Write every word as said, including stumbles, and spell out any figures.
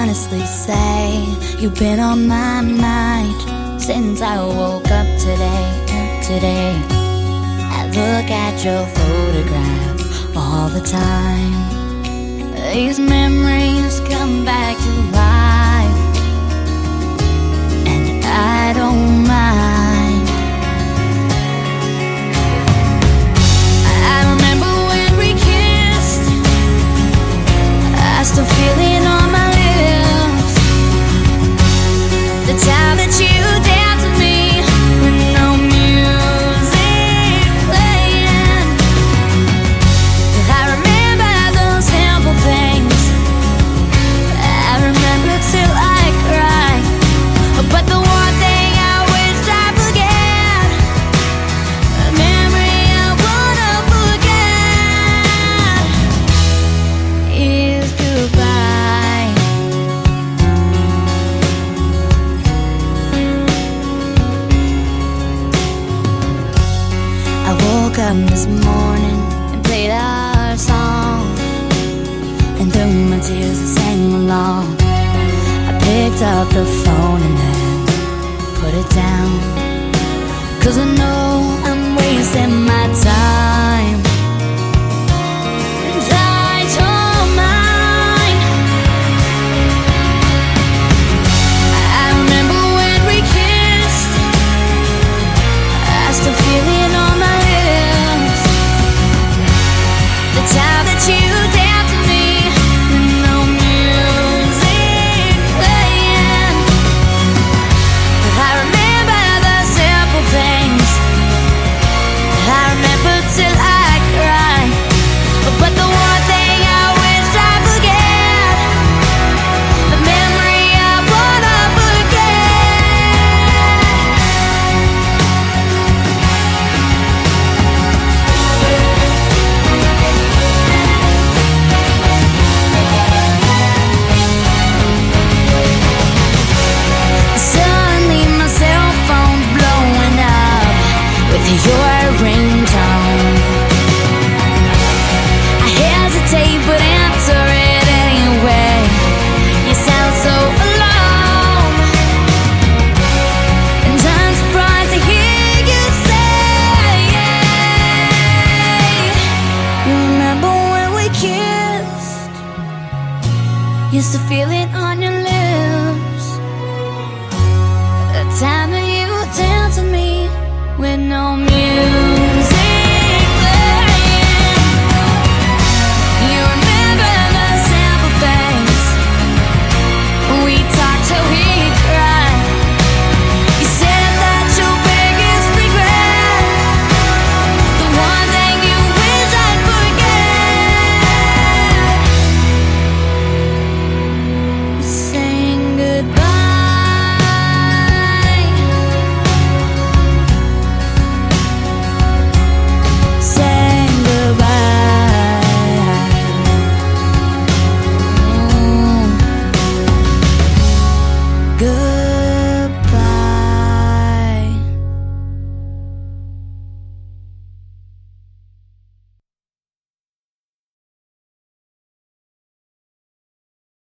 honestly say you've been on my mind since I woke up today. Today I look at your photograph all the time. These memories come back to life, and I don't mind. I remember when we kissed, I still feel it on my lips. The time that you danced with me with no music playing. I remember those simple things. I remember till I cry. But the one thing I wish I forget, a memory I wanna forget, is goodbye. I woke up this morning and played our song, and through my tears I sang along. I picked up the phone and then put it down, 'cause I know I'm wasting my time. And I don't mind. I remember when we kissed, I still feel it